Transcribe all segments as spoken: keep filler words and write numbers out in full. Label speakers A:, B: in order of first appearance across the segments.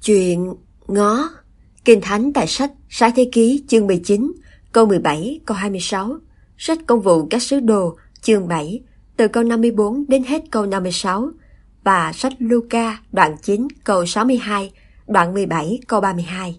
A: Chuyện ngó. Kinh Thánh tại sách Sáng Thế Ký chương mười chín, câu mười bảy, câu hai mươi sáu, sách Công vụ các sứ đồ chương bảy, từ câu năm mươi bốn đến hết câu năm mươi sáu, và sách Luca đoạn chín câu sáu mươi hai, đoạn mười bảy câu ba mươi hai.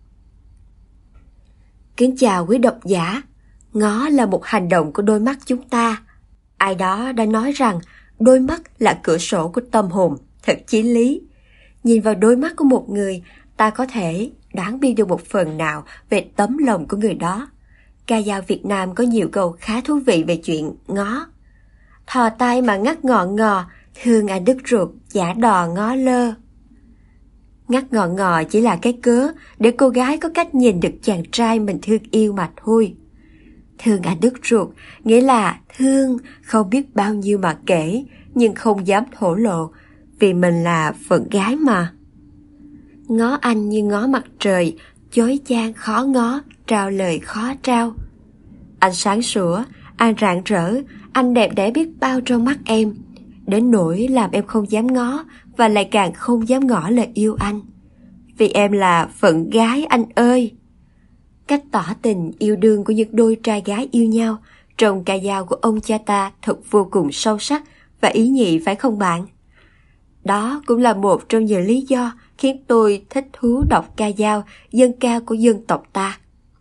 A: Kính chào quý độc giả. Ngó là một hành động của đôi mắt chúng ta. Ai đó đã nói rằng đôi mắt là cửa sổ của tâm hồn, thật chí lý. Nhìn vào đôi mắt của một người, ta có thể đoán biết được một phần nào về tấm lòng của người đó. Ca dao Việt Nam có nhiều câu khá thú vị về chuyện ngó. Thò tay mà ngắt ngọn ngò, thương anh đứt ruột, giả đò ngó lơ. Ngắt ngọn ngò chỉ là cái cớ để cô gái có cách nhìn được chàng trai mình thương yêu mà thôi. Thương anh đứt ruột nghĩa là thương không biết bao nhiêu mà kể, nhưng không dám thổ lộ, vì mình là phận gái mà. Ngó anh như ngó mặt trời, chói chang khó ngó, trao lời khó trao. Anh sáng sủa, anh rạng rỡ, anh đẹp đẽ biết bao trong mắt em, đến nỗi làm em không dám ngó và lại càng không dám ngỏ lời yêu anh. Vì em là phận gái anh ơi. Cách tỏ tình yêu đương của những đôi trai gái yêu nhau trong ca dao của ông cha ta thật vô cùng sâu sắc và ý nhị, phải không bạn? Đó cũng là một trong nhiều lý do khiến tôi thích thú đọc ca dao dân ca của dân tộc ta.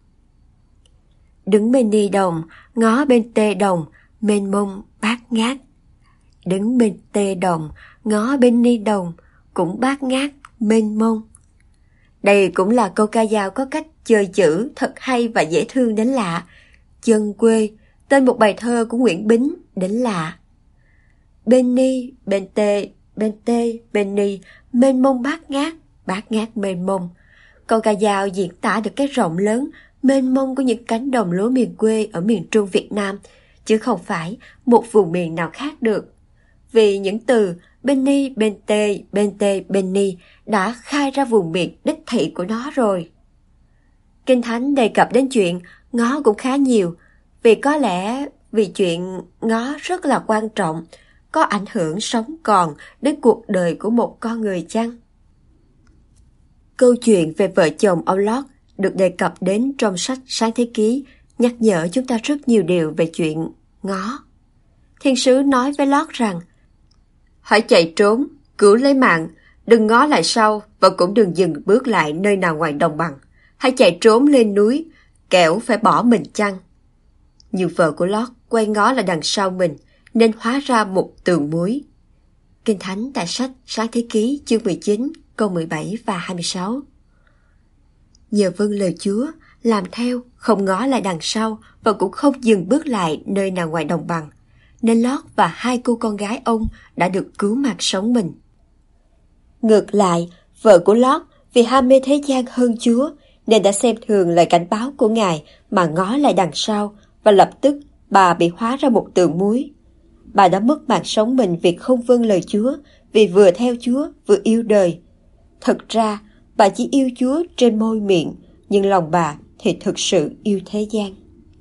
A: Đứng bên ni đồng, ngó bên tê đồng, mênh mông bát ngát. Đứng bên tê đồng, ngó bên ni đồng, cũng bát ngát, mênh mông. Đây cũng là câu ca dao có cách chơi chữ thật hay và dễ thương đến lạ. Chân quê, tên một bài thơ của Nguyễn Bính đến lạ. Bên ni, bên tê, bên tê, bên ni, mênh mông bát ngát, bát ngát mênh mông. Câu ca dao diễn tả được cái rộng lớn, mênh mông của những cánh đồng lúa miền quê ở miền Trung Việt Nam, chứ không phải một vùng miền nào khác được. Vì những từ bên ni, bên tê, bên tê, bên ni đã khai ra vùng miền đích thị của nó rồi. Kinh Thánh đề cập đến chuyện ngó cũng khá nhiều, vì có lẽ vì chuyện ngó rất là quan trọng, có ảnh hưởng sống còn đến cuộc đời của một con người chăng? Câu chuyện về vợ chồng ông Lót được đề cập đến trong sách Sáng Thế Ký, nhắc nhở chúng ta rất nhiều điều về chuyện ngó. Thiên sứ nói với Lót rằng: hãy chạy trốn, cứu lấy mạng, đừng ngó lại sau và cũng đừng dừng bước lại nơi nào ngoài đồng bằng. Hãy chạy trốn lên núi, kẻo phải bỏ mình chăng. Nhưng vợ của Lót quay ngó lại đằng sau mình, nên hóa ra một tường muối. Kinh Thánh tại sách Sáng Thế Ký chương mười chín, câu mười bảy và hai mươi sáu. Nhờ vâng lời Chúa, làm theo, không ngó lại đằng sau và cũng không dừng bước lại nơi nào ngoài đồng bằng, nên Lót và hai cô con gái ông đã được cứu mạng sống mình. Ngược lại, vợ của Lót vì ham mê thế gian hơn Chúa nên đã xem thường lời cảnh báo của Ngài mà ngó lại đằng sau, và lập tức bà bị hóa ra một tường muối. Bà đã mất mạng sống mình vì không vâng lời Chúa, vì vừa theo Chúa vừa yêu đời. Thật ra, bà chỉ yêu Chúa trên môi miệng, nhưng lòng bà thì thực sự yêu thế gian.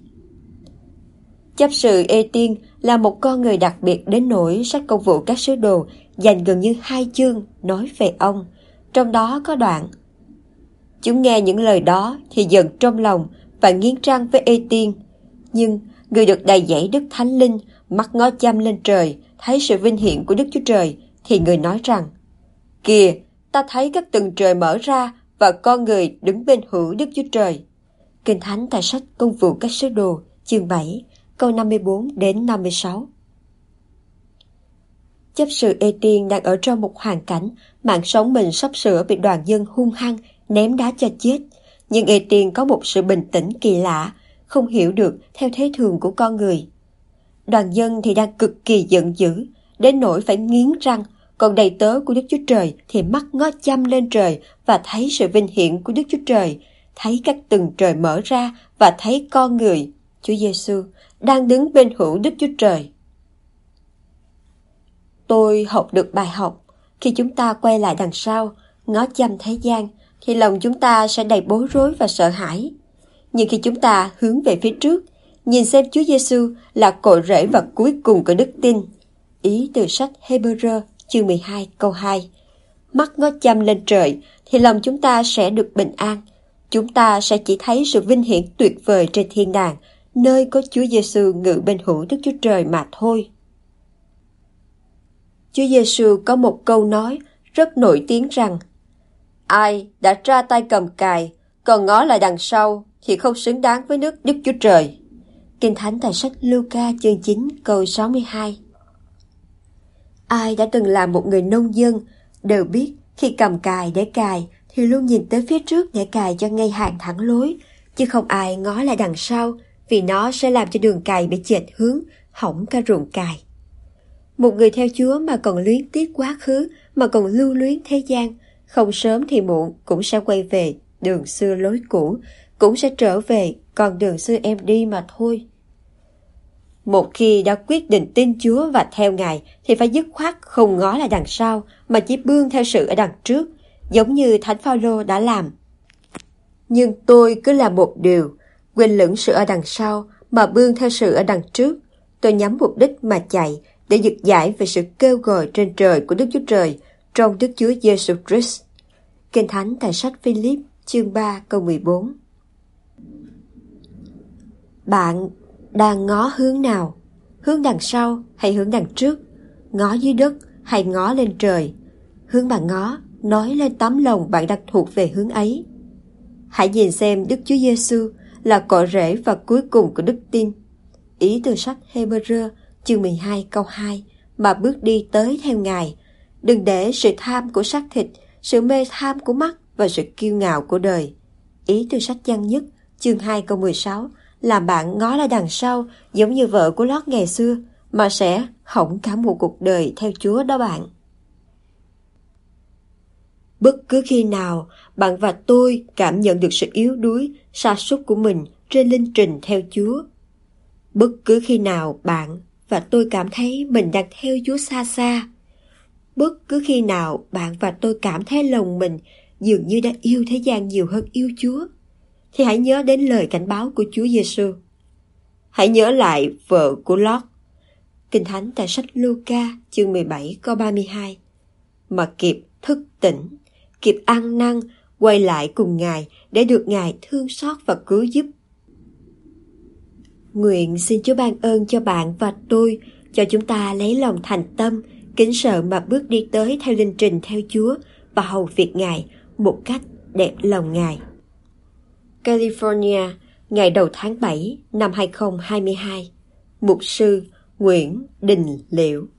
A: Chấp sự Ê-tiên là một con người đặc biệt đến nỗi sách Công vụ các sứ đồ dành gần như hai chương nói về ông. Trong đó có đoạn: chúng nghe những lời đó thì giận trong lòng và nghiến răng với Ê-tiên. Nhưng người được đầy dẫy Đức Thánh Linh, mắt ngó chăm lên trời, thấy sự vinh hiển của Đức Chúa Trời, thì người nói rằng: kìa, ta thấy các tầng trời mở ra và con người đứng bên hữu Đức Chúa Trời. Kinh Thánh tại sách Công vụ các sứ đồ chương bảy, câu năm mươi bốn đến năm mươi sáu. Chấp sự Ê-tiên đang ở trong một hoàn cảnh mạng sống mình sắp sửa bị đoàn dân hung hăng ném đá cho chết, nhưng Ê-tiên có một sự bình tĩnh kỳ lạ, không hiểu được theo thế thường của con người. Đoàn dân thì đang cực kỳ giận dữ, đến nỗi phải nghiến răng, còn đầy tớ của Đức Chúa Trời thì mắt ngó chăm lên trời và thấy sự vinh hiển của Đức Chúa Trời, thấy các tầng trời mở ra và thấy con người, Chúa Giêsu, đang đứng bên hữu Đức Chúa Trời. Tôi học được bài học, khi chúng ta quay lại đằng sau, ngó chăm thế gian, thì lòng chúng ta sẽ đầy bối rối và sợ hãi. Nhưng khi chúng ta hướng về phía trước, nhìn xem Chúa Giêsu là cội rễ và cuối cùng của đức tin, ý từ sách Hê-bơ-rơ chương mười hai câu hai, mắt ngó chăm lên trời, thì lòng chúng ta sẽ được bình an. Chúng ta sẽ chỉ thấy sự vinh hiển tuyệt vời trên thiên đàng, nơi có Chúa Giêsu ngự bên hữu Đức Chúa Trời mà thôi. Chúa Giêsu có một câu nói rất nổi tiếng rằng: ai đã ra tay cầm cài, còn ngó lại đằng sau thì không xứng đáng với nước Đức Chúa Trời. Kinh Thánh tại sách Luca chương chín câu sáu mươi hai. Ai đã từng là một người nông dân đều biết khi cầm cài để cài thì luôn nhìn tới phía trước để cài cho ngay hàng thẳng lối, chứ không ai ngó lại đằng sau, vì nó sẽ làm cho đường cài bị chệch hướng, hỏng cả ruộng cài. Một người theo Chúa mà còn luyến tiếc quá khứ, mà còn lưu luyến thế gian, không sớm thì muộn cũng sẽ quay về đường xưa lối cũ, cũng sẽ trở về con đường xưa em đi mà thôi. Một khi đã quyết định tin Chúa và theo Ngài thì phải dứt khoát không ngó lại đằng sau, mà chỉ bươn theo sự ở đằng trước, giống như Thánh Phaolô đã làm. Nhưng tôi cứ làm một điều, quên lửng sự ở đằng sau mà bươn theo sự ở đằng trước. Tôi nhắm mục đích mà chạy, để giật giải về sự kêu gọi trên trời của Đức Chúa Trời trong Đức Chúa Giêsu Christ. Kinh Thánh tại sách Philip chương ba câu mười bốn. Bạn đang ngó hướng nào? Hướng đằng sau hay hướng đằng trước? Ngó dưới đất hay ngó lên trời? Hướng bạn ngó nói lên tấm lòng bạn đang thuộc về hướng ấy. Hãy nhìn xem Đức Chúa Giêsu là cội rễ và cuối cùng của đức tin. Ý từ sách Hê-bơ-rơ chương mười hai câu hai, mà bước đi tới theo Ngài. Đừng để sự tham của xác thịt, sự mê tham của mắt và sự kiêu ngạo của đời. Ý từ sách Giăng nhất chương hai câu mười sáu, làm bạn ngó lại đằng sau giống như vợ của Lót ngày xưa, mà sẽ hỏng cả một cuộc đời theo Chúa đó bạn. Bất cứ khi nào bạn và tôi cảm nhận được sự yếu đuối, sa sút của mình trên linh trình theo Chúa, bất cứ khi nào bạn và tôi cảm thấy mình đang theo Chúa xa xa, bất cứ khi nào bạn và tôi cảm thấy lòng mình dường như đã yêu thế gian nhiều hơn yêu Chúa, thì hãy nhớ đến lời cảnh báo của Chúa Giêsu. Hãy nhớ lại vợ của Lót. Kinh Thánh tại sách Luca chương mười bảy câu ba mươi hai. Mà kịp thức tỉnh, kịp ăn năn, quay lại cùng Ngài để được Ngài thương xót và cứu giúp. Nguyện xin Chúa ban ơn cho bạn và tôi, cho chúng ta lấy lòng thành tâm, kính sợ mà bước đi tới theo linh trình theo Chúa và hầu việc Ngài một cách đẹp lòng Ngài. California, ngày đầu tháng bảy năm hai không hai hai. Mục sư Nguyễn Đình Liễu.